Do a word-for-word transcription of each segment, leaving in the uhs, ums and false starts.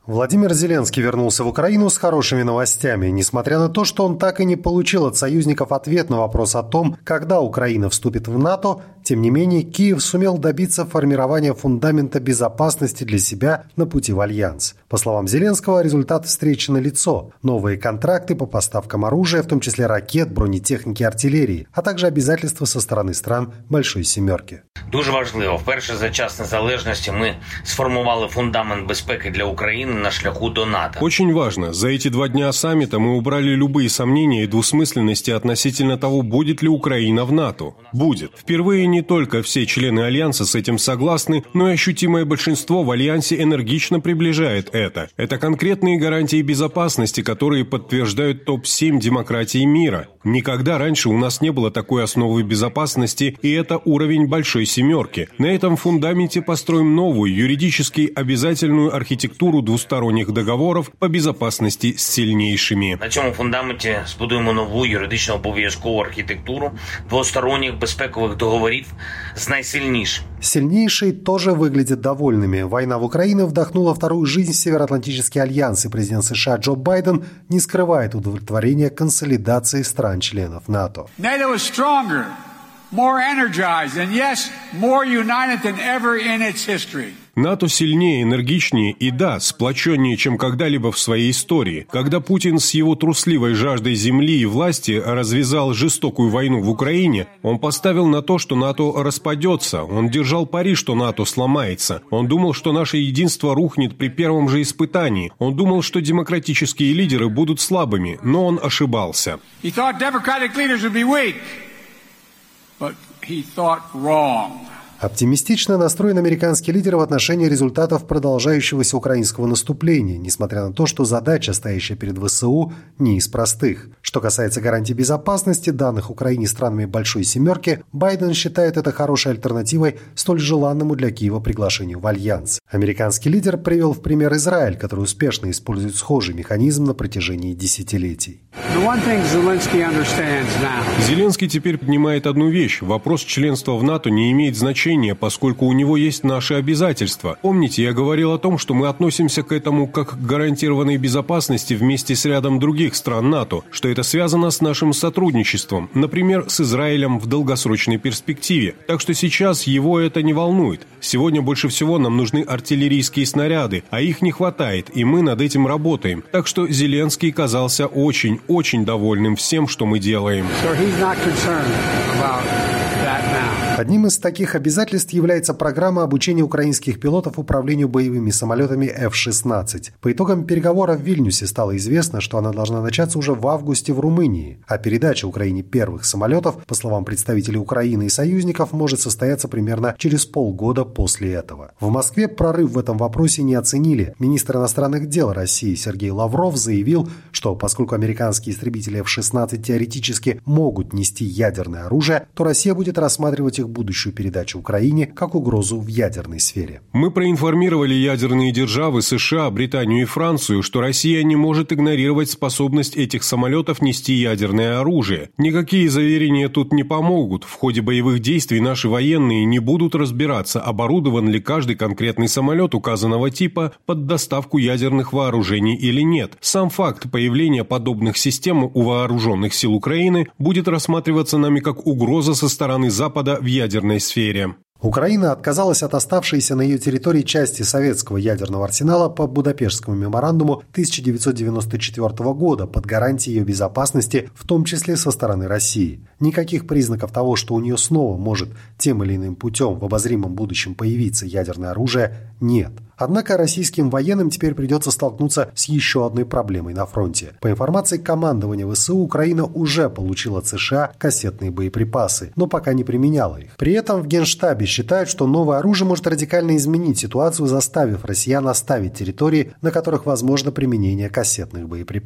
Владимир Зеленский вернулся в Украину с хорошими новостями. Несмотря на то, что он так и не получил от союзников ответ на вопрос о том, когда Украина вступит в НАТО, тем не менее Киев сумел добиться формирования фундамента безопасности для себя на пути в Альянс. По словам Зеленского, результат встречи налицо. Новые контракты по поставкам оружия, в том числе ракет, бронетехники, артиллерии, а также обязательства со стороны стран Большой Сімерки. Дуже важливо. Вперше за час незалежності ми сформували фундамент безпеки для України на шляху до НАТО. Очень важно. За эти два дня саммита мы убрали любые сомнения и двусмысленности относительно того, будет ли Украина в НАТО. Будет. Впервые не только все члены Альянса с этим согласны, но и ощутимое большинство в Альянсе энергично приближает это. Это конкретные гарантии безопасности, которые подтверждают топ семь демократий мира. Никогда раньше у нас не было такой основы безопасности, и это уровень Большой Сімерки. На этом фундаменте построим новую, юридически обязательную архитектуру двусторонних договоров по безопасности с сильнейшими. На цьому фундаменті збудуємо нову юридично обов'язкову архітектуру двосторонних безпекових договорів с найсильнейшими. Сильнейшие тоже выглядят довольными. Война в Украине вдохнула вторую жизнь в Североатлантический альянс, и президент США Джо Байден не скрывает удовлетворения консолидации стран-членов НАТО. NATO is stronger, more energized, and yes, more united than ever in its history. НАТО сильнее, энергичнее и, да, сплоченнее, чем когда-либо в своей истории. Когда Путин с его трусливой жаждой земли и власти развязал жестокую войну в Украине, он поставил на то, что НАТО распадется. Он держал пари, что НАТО сломается. Он думал, что наше единство рухнет при первом же испытании. Он думал, что демократические лидеры будут слабыми, но он ошибался. He thought democratic leaders would be weak, but he thought wrong. Оптимистично настроен американский лидер в отношении результатов продолжающегося украинского наступления, несмотря на то, что задача, стоящая перед ВСУ, не из простых. Что касается гарантий безопасности, данных Украине странами Большой Сімерки, Байден считает это хорошей альтернативой столь желанному для Киева приглашению в Альянс. Американский лидер привел в пример Израиль, который успешно использует схожий механизм на протяжении десятилетий. Зеленский теперь понимает одну вещь. Вопрос членства в НАТО не имеет значения, поскольку у него есть наши обязательства. Помните, я говорил о том, что мы относимся к этому как к гарантированной безопасности вместе с рядом других стран НАТО, что это связано с нашим сотрудничеством, например, с Израилем в долгосрочной перспективе. Так что сейчас его это не волнует. Сегодня больше всего нам нужны артиллерийские снаряды, а их не хватает, и мы над этим работаем. Так что Зеленский казался очень-очень довольным всем, что мы делаем. Одним из таких обязательств является программа обучения украинских пилотов управлению боевыми самолетами эф шестнадцать. По итогам переговоров в Вильнюсе стало известно, что она должна начаться уже в августе в Румынии, а передача Украине первых самолетов, по словам представителей Украины и союзников, может состояться примерно через полгода после этого. В Москве прорыв в этом вопросе не оценили. Министр иностранных дел России Сергей Лавров заявил, что поскольку американские истребители эф шестнадцать теоретически могут нести ядерное оружие, то Россия будет рассматривать их будущую передачу Украине как угрозу в ядерной сфере. Мы проинформировали ядерные державы США, Британию и Францию, что Россия не может игнорировать способность этих самолетов нести ядерное оружие. Никакие заверения тут не помогут. В ходе боевых действий наши военные не будут разбираться, оборудован ли каждый конкретный самолет указанного типа под доставку ядерных вооружений или нет. Сам факт появления подобных систем у вооруженных сил Украины будет рассматриваться нами как угроза со стороны Запада в ядерной сфере. Украина отказалась от оставшейся на ее территории части советского ядерного арсенала по Будапештскому меморандуму тысяча девятьсот девяносто четвёртого года под гарантией ее безопасности, в том числе со стороны России. Никаких признаков того, что у нее снова может тем или иным путем в обозримом будущем появиться ядерное оружие, нет. Однако российским военным теперь придется столкнуться с еще одной проблемой на фронте. По информации командования ВСУ, Украина уже получила от США кассетные боеприпасы, но пока не применяла их. При этом в Генштабе считают, что новое оружие может радикально изменить ситуацию, заставив россиян оставить территории, на которых возможно применение кассетных боеприпасов.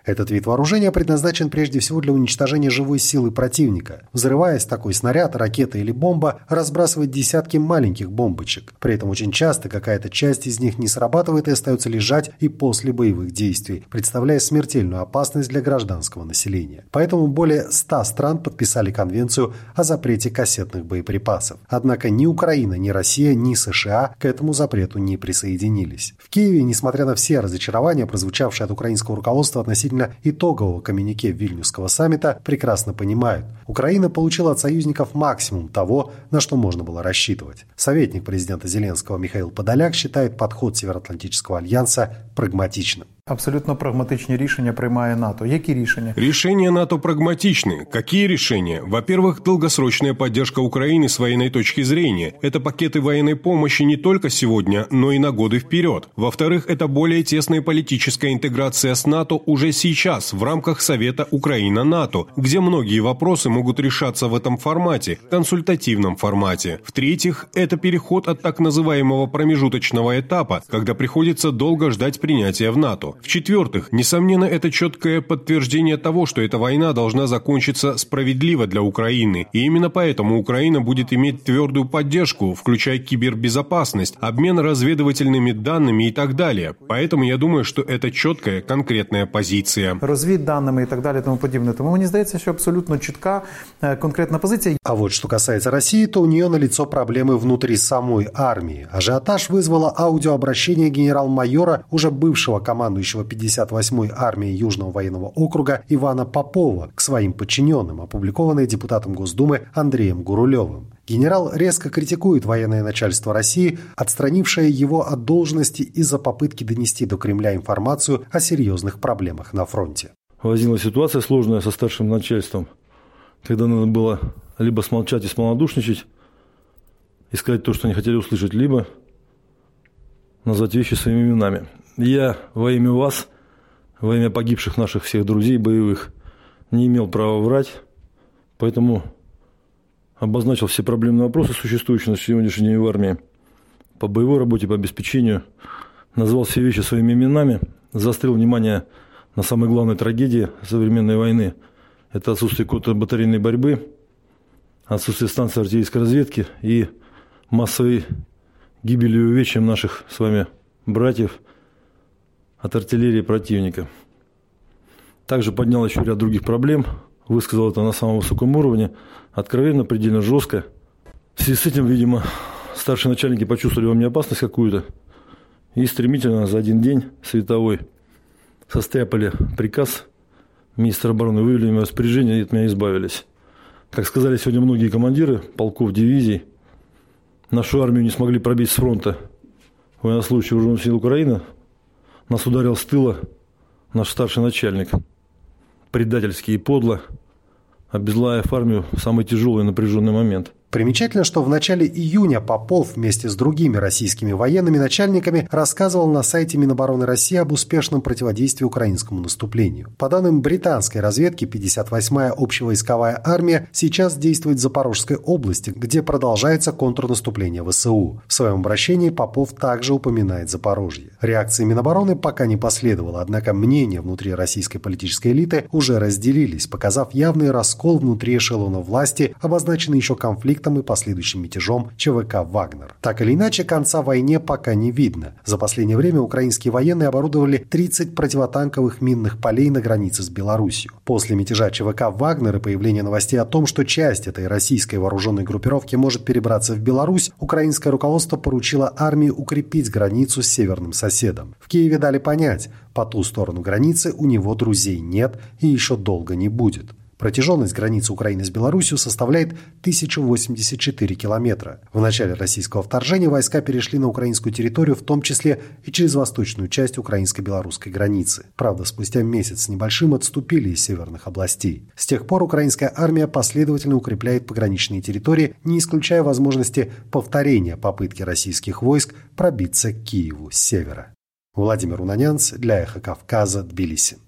Этот вид вооружения предназначен прежде всего для уничтожения живой силы противника. Взрываясь, такой снаряд, ракета или бомба разбрасывает десятки маленьких бомбочек. При этом очень часто какая-то часть из них не срабатывает и остается лежать и после боевых действий, представляя смертельную опасность для гражданского населения. Поэтому более ста стран подписали конвенцию о запрете кассетных боеприпасов. Однако ни Украина, ни Россия, ни США к этому запрету не присоединились. В Киеве, несмотря на все разочарования, прозвучавшие от украинского руководства относительно итогового коммюнике Вильнюсского саммита, прекрасно понимают, Украина получила от союзников максимум того, на что можно было рассчитывать. Советник президента Зеленского Михаил Подоляк считает подход Североатлантического альянса прагматичным. Абсолютно прагматичні рішення приймає НАТО. Які рішення? Решения НАТО прагматичны. Какие решения? Во-первых, долгосрочная поддержка Украины с военной точки зрения. Это пакеты военной помощи не только сегодня, но и на годы вперед. Во-вторых, это более тесная политическая интеграция с НАТО уже сейчас в рамках Совета Украина-НАТО, где многие вопросы могут решаться в этом формате, консультативном формате. В-третьих, это переход от так называемого промежуточного этапа, когда приходится долго ждать принятия в НАТО. В-четвертых, несомненно, это четкое подтверждение того, что эта война должна закончиться справедливо для Украины. И именно поэтому Украина будет иметь твердую поддержку, включая кибербезопасность, обмен разведывательными данными и так далее. Поэтому я думаю, что это четкая, конкретная позиция. Розвідданими і так далі, тому подібне. Тому мені здається, що абсолютно чітка, конкретна позиция. А вот что касается России, то у нее налицо проблемы внутри самой армии. Ажиотаж вызвало аудиообращение генерал-майора, уже бывшего командующего пятьдесят восьмой армии Южного военного округа Ивана Попова к своим подчиненным, опубликованное депутатом Госдумы Андреем Гурулевым. Генерал резко критикует военное начальство России, отстранившее его от должности из-за попытки донести до Кремля информацию о серьезных проблемах на фронте. Возникла ситуация сложная со старшим начальством, когда надо было либо смолчать и смолодушничать, и сказать то, что они хотели услышать, либо назвать вещи своими именами. Я во имя вас, во имя погибших наших всех друзей боевых, не имел права врать, поэтому обозначил все проблемные вопросы, существующие на сегодняшний день в армии, по боевой работе, по обеспечению, назвал все вещи своими именами, заострил внимание на самой главной трагедии современной войны. Это отсутствие контрбатарейной борьбы, отсутствие станции артиллерийской разведки и массовой гибели и увечьям наших с вами братьев от артиллерии противника. Также поднял еще ряд других проблем, высказал это на самом высоком уровне, откровенно, предельно жестко. В связи с этим, видимо, старшие начальники почувствовали во мне опасность какую-то и стремительно за один день световой состряпали приказ министра обороны, вывели меня в распоряжение и от меня избавились. Как сказали сегодня многие командиры полков, дивизий, нашу армию не смогли пробить с фронта военнослужащие вооруженных сил Украины. Нас ударил с тыла наш старший начальник, предательски и подло, обезглавив армию в самый тяжелый и напряженный момент. Примечательно, что в начале июня Попов вместе с другими российскими военными начальниками рассказывал на сайте Минобороны России об успешном противодействии украинскому наступлению. По данным британской разведки, пятьдесят восьмая общевойсковая армия сейчас действует в Запорожской области, где продолжается контрнаступление ВСУ. В своем обращении Попов также упоминает Запорожье. Реакции Минобороны пока не последовало, однако мнения внутри российской политической элиты уже разделились, показав явный раскол внутри эшелона власти, обозначенный еще конфликтом и последующим мятежом ЧВК «Вагнер». Так или иначе, конца войне пока не видно. За последнее время украинские военные оборудовали тридцать противотанковых минных полей на границе с Беларусью. После мятежа ЧВК «Вагнер» и появления новостей о том, что часть этой российской вооруженной группировки может перебраться в Беларусь, украинское руководство поручило армии укрепить границу с северным соседом. В Киеве дали понять, по ту сторону границы у него друзей нет и еще долго не будет. Протяженность границы Украины с Беларусью составляет тысячу восемьдесят четыре километра. В начале российского вторжения войска перешли на украинскую территорию, в том числе и через восточную часть украинско-белорусской границы. Правда, спустя месяц с небольшим отступили из северных областей. С тех пор украинская армия последовательно укрепляет пограничные территории, не исключая возможности повторения попытки российских войск пробиться к Киеву с севера. Владимир Унанянц для Эхо Кавказа, Тбилиси.